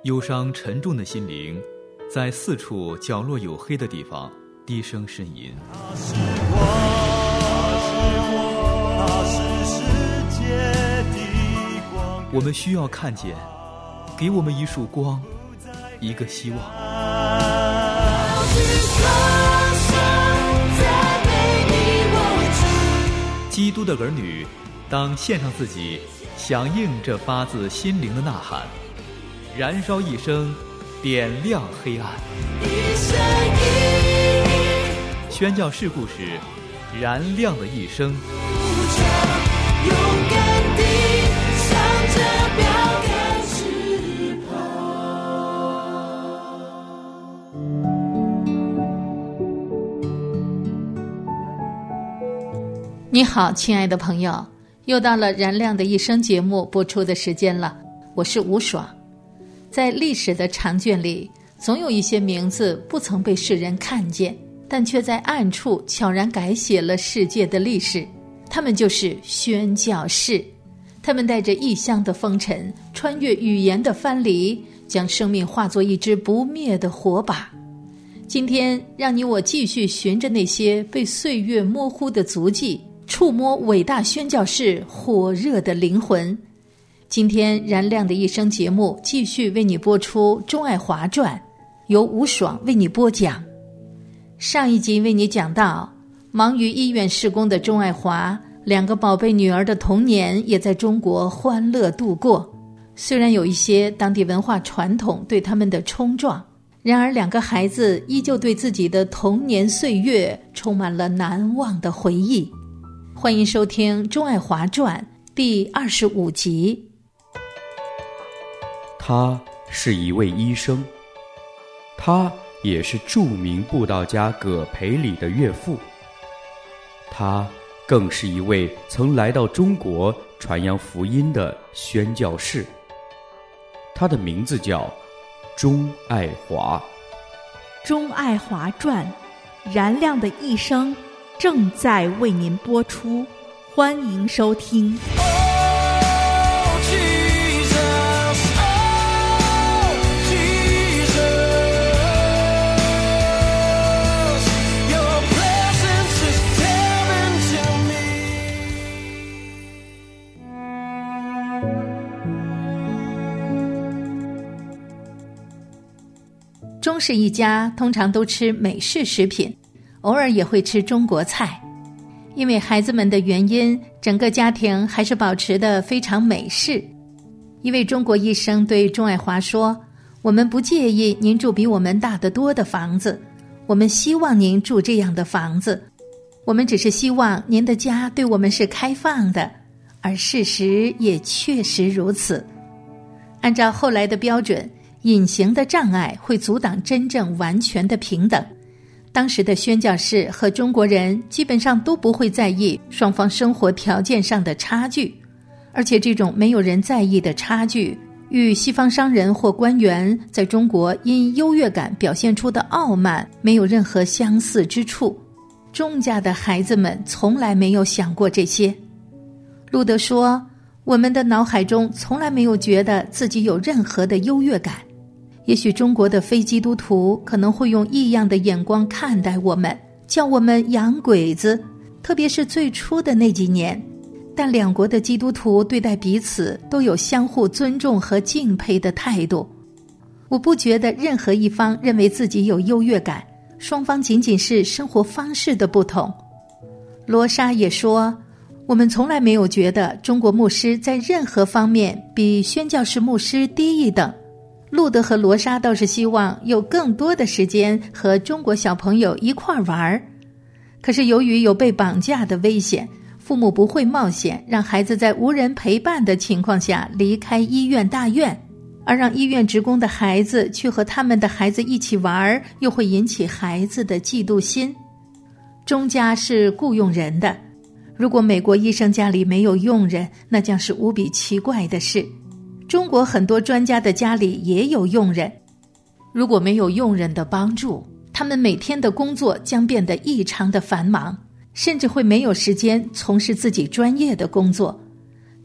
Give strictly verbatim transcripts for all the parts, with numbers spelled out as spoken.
忧伤沉重的心灵在四处角落有黑的地方低声呻吟。 他是我，他是世界的光。 我们需要看见，给我们一束光，一个希望。基督的儿女当献上自己，响应这发自心灵的呐喊，燃烧一生，点亮黑暗。宣教士故事，燃亮的一生。 勇敢地向着标杆直跑。 你好，亲爱的朋友，又到了燃亮的一生节目播出的时间了，我是吴爽。在历史的长卷里，总有一些名字不曾被世人看见，但却在暗处悄然改写了世界的历史。他们就是宣教士，他们带着异乡的风尘，穿越语言的藩篱，将生命化作一支不灭的火把。今天让你我继续循着那些被岁月模糊的足迹，触摸伟大宣教士火热的灵魂。今天燃亮的一生节目继续为你播出钟爱华传，由吴爽为你播讲。上一集为你讲到，忙于医院事工的钟爱华，两个宝贝女儿的童年也在中国欢乐度过。虽然有一些当地文化传统对他们的冲撞，然而两个孩子依旧对自己的童年岁月充满了难忘的回忆。欢迎收听钟爱华传第二十五集。 他是一位医生，他也是著名布道家葛培理的岳父，他更是一位曾来到中国传扬福音的宣教士。他的名字叫钟爱华。 钟爱华传，燃亮的一生正在为您播出，欢迎收听。 钟氏一家通常都吃美式食品，偶尔也会吃中国菜。因为孩子们的原因，整个家庭还是保持得非常美式。一位中国医生对钟爱华说，我们不介意您住比我们大得多的房子，我们希望您住这样的房子，我们只是希望您的家对我们是开放的，而事实也确实如此。按照后来的标准，隐形的障碍会阻挡真正完全的平等。当时的宣教士和中国人基本上都不会在意双方生活条件上的差距，而且这种没有人在意的差距，与西方商人或官员在中国因优越感表现出的傲慢没有任何相似之处。钟家的孩子们从来没有想过这些。路德说，我们的脑海中从来没有觉得自己有任何的优越感。也许中国的非基督徒可能会用异样的眼光看待我们，叫我们洋鬼子，特别是最初的那几年。但两国的基督徒对待彼此都有相互尊重和敬佩的态度。我不觉得任何一方认为自己有优越感，双方仅仅是生活方式的不同。罗莎也说，我们从来没有觉得中国牧师在任何方面比宣教士牧师低一等。路德和罗莎倒是希望有更多的时间和中国小朋友一块玩，可是由于有被绑架的危险，父母不会冒险让孩子在无人陪伴的情况下离开医院大院，而让医院职工的孩子去和他们的孩子一起玩，又会引起孩子的嫉妒心。钟家是雇佣人的，如果美国医生家里没有佣人，那将是无比奇怪的事。中国很多专家的家里也有佣人，如果没有佣人的帮助，他们每天的工作将变得异常的繁忙，甚至会没有时间从事自己专业的工作。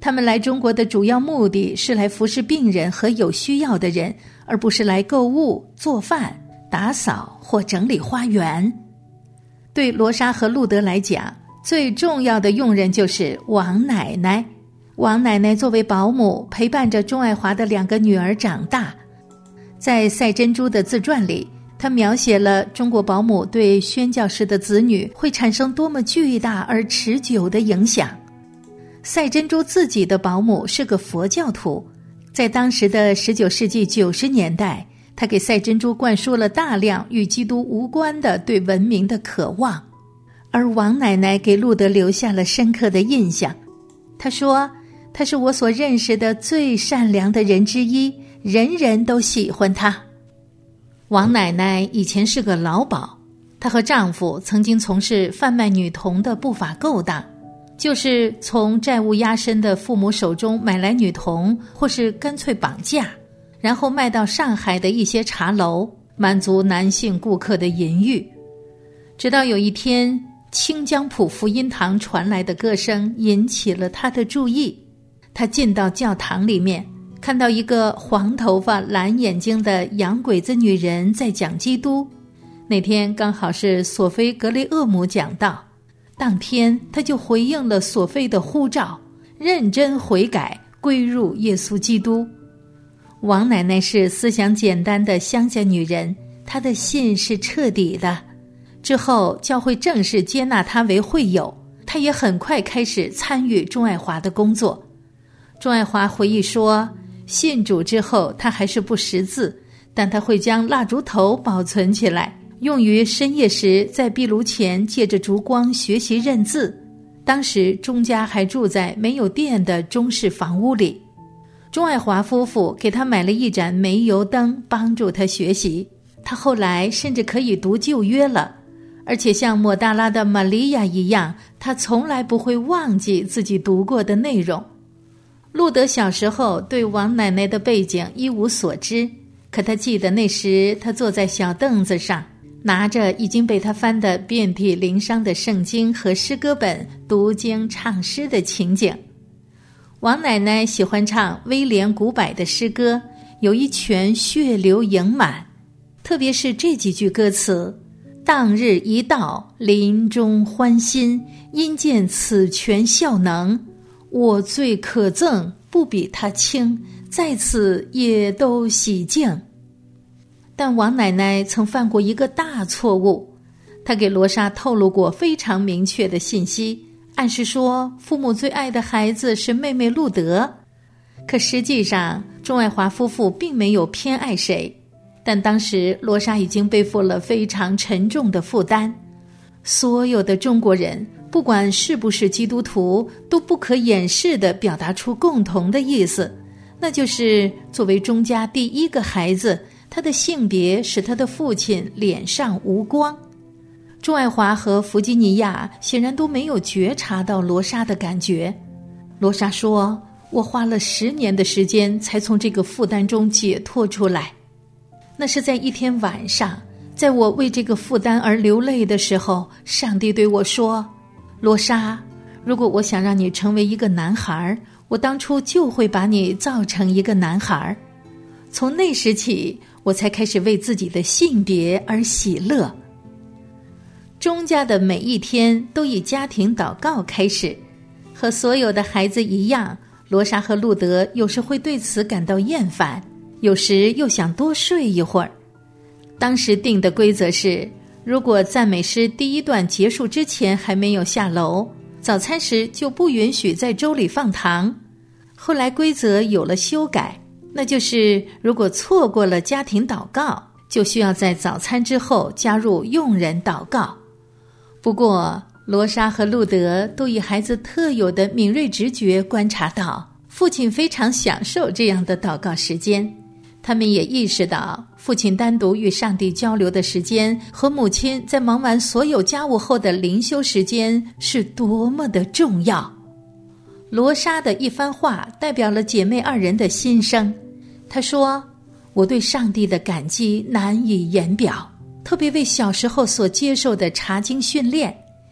他们来中国的主要目的是来服侍病人和有需要的人，而不是来购物、做饭、打扫或整理花园。对罗莎和路德来讲，最重要的佣人就是王奶奶。王奶奶作为保姆，陪伴着钟爱华的两个女儿长大。在赛珍珠的自传里，她描写了中国保姆对宣教士的子女会产生多么巨大而持久的影响。赛珍珠自己的保姆是个佛教徒，在当时的十九世纪九十年代，他给赛珍珠灌输了大量与基督无关的对文明的渴望。而王奶奶给路德留下了深刻的印象。她说，她是我所认识的最善良的人之一，人人都喜欢她。王奶奶以前是个老鸨，她和丈夫曾经从事贩卖女童的不法勾当，就是从债务压身的父母手中买来女童，或是干脆绑架，然后卖到上海的一些茶楼，满足男性顾客的淫欲。直到有一天，清江浦福音堂传来的歌声引起了他的注意。他进到教堂里面，看到一个黄头发蓝眼睛的洋鬼子女人在讲基督。那天刚好是索菲格雷厄姆讲道，当天他就回应了索菲的呼召，认真悔改，归入耶稣基督。王奶奶是思想简单的乡下女人，她的信是彻底的。之后教会正式接纳她为会友，她也很快开始参与钟爱华的工作。钟爱华回忆说，信主之后他还是不识字，但他会将蜡烛头保存起来，用于深夜时在壁炉前借着烛光学习认字。当时钟家还住在没有电的中式房屋里，钟爱华夫妇给他买了一盏煤油灯，帮助他学习。他后来甚至可以读旧约了，而且像抹大拉的玛利亚一样，他从来不会忘记自己读过的内容。路德小时候对王奶奶的背景一无所知，可他记得那时他坐在小凳子上，拿着已经被他翻得遍体鳞伤的圣经和诗歌本，读经唱诗的情景。王奶奶喜欢唱威廉古柏的诗歌，有一泉血流盈满，特别是这几句歌词：当日一到，林中欢欣，因见此泉效能，我罪可憎，不比他轻，在此也都洗净。但王奶奶曾犯过一个大错误，她给罗莎透露过非常明确的信息，暗示说父母最爱的孩子是妹妹路德。可实际上钟爱华夫妇并没有偏爱谁，但当时罗莎已经背负了非常沉重的负担。所有的中国人不管是不是基督徒，都不可掩饰地表达出共同的意思，那就是作为钟家第一个孩子，他的性别使他的父亲脸上无光。钟爱华和弗吉尼亚显然都没有觉察到罗莎的感觉。罗莎说，我花了十年的时间才从这个负担中解脱出来。那是在一天晚上，在我为这个负担而流泪的时候，上帝对我说，罗莎，如果我想让你成为一个男孩，我当初就会把你造成一个男孩。从那时起，我才开始为自己的性别而喜乐。钟家的每一天都以家庭祷告开始，和所有的孩子一样，罗莎和路德有时会对此感到厌烦，有时又想多睡一会儿。当时定的规则是，如果赞美诗第一段结束之前还没有下楼，早餐时就不允许在粥里放糖。后来规则有了修改，那就是如果错过了家庭祷告，就需要在早餐之后加入佣人祷告。不过罗莎和路德都以孩子特有的敏锐直觉观察到，父亲非常享受这样的祷告时间。他们也意识到，父亲单独与上帝交流的时间和母亲在忙完所有家务后的灵修时间是多么的重要。罗莎的一番话代表了姐妹二人的心声。她说，我对上帝的感激难以言表，特别为小时候所接受的查经训练，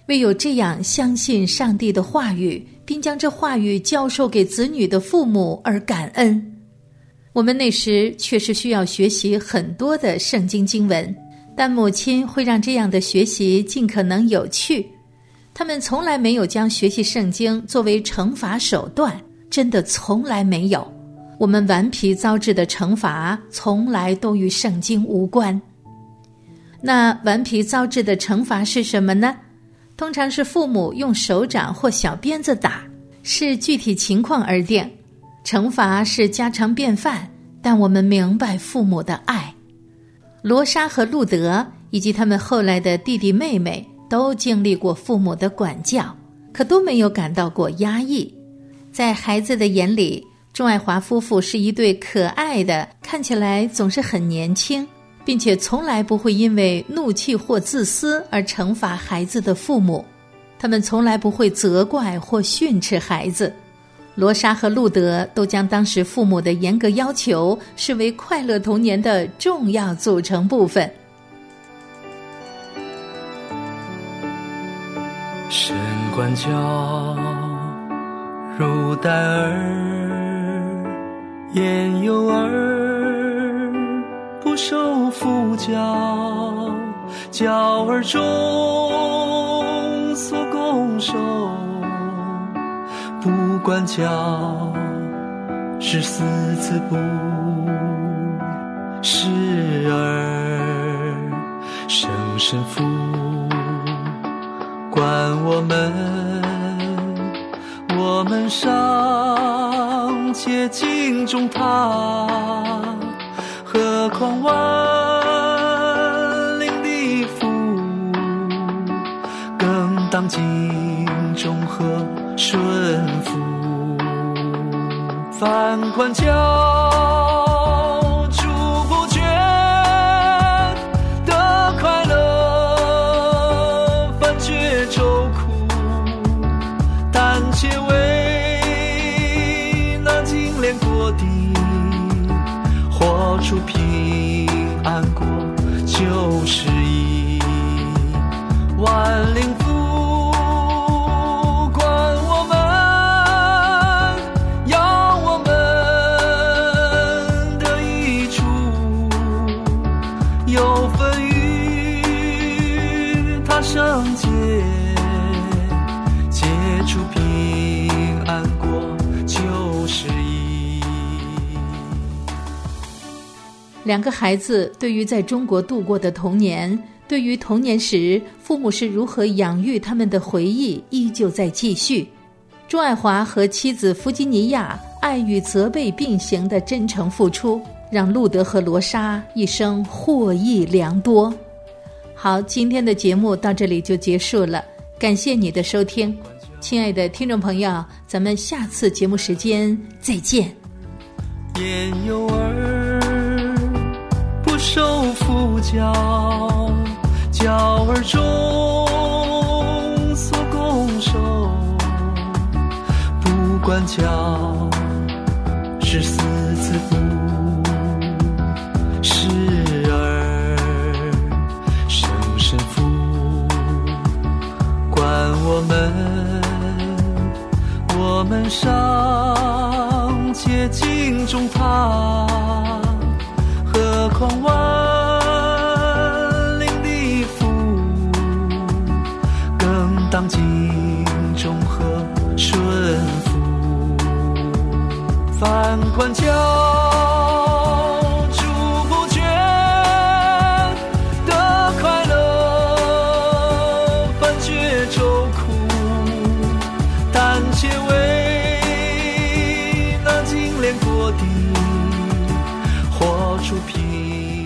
为有这样相信上帝的话语，并将这话语教授给子女的父母而感恩。我们那时确实需要学习很多的圣经经文，但母亲会让这样的学习尽可能有趣。他们从来没有将学习圣经作为惩罚手段，真的从来没有。我们顽皮遭致的惩罚从来都与圣经无关。那顽皮遭致的惩罚是什么呢？通常是父母用手掌或小鞭子打，视具体情况而定。惩罚是家常便饭，但我们明白父母的爱。罗莎和路德以及他们后来的弟弟妹妹都经历过父母的管教，可都没有感到过压抑。在孩子的眼里，钟爱华夫妇是一对可爱的，看起来总是很年轻，并且从来不会因为怒气或自私而惩罚孩子的父母。他们从来不会责怪或训斥孩子。罗莎和路德都将当时父母的严格要求视为快乐童年的重要组成部分。 神管教如待儿，焉有儿不受父教，教儿中所拱手，不管教是四次不是儿，生身父管我们，我们尚且敬重他，何况万灵的父，更当敬重和顺服。凡管教主不倦的快乐，凡觉愁苦，但且为那精炼过的，活出平安国就是义。万灵父管我们，要我们的益处，有分于他圣洁，结出平安国就是义。 两个孩子对于在中国度过的童年，对于童年时父母是如何养育他们的回忆依旧在继续。钟爱华和妻子弗吉尼亚爱与责备并行的真诚付出，让路德和罗莎一生获益良多。好，今天的节目到这里就结束了，感谢你的收听。亲爱的听众朋友，咱们下次节目时间再见。 焉有儿不受父教，教儿中所拱手，不管教是四次不是儿，生身父管我们，我们尚且敬重他，何况万灵的父，更当敬重和顺服。凡管教主不倦的快乐，凡觉愁苦，但且为那精炼过的，活出平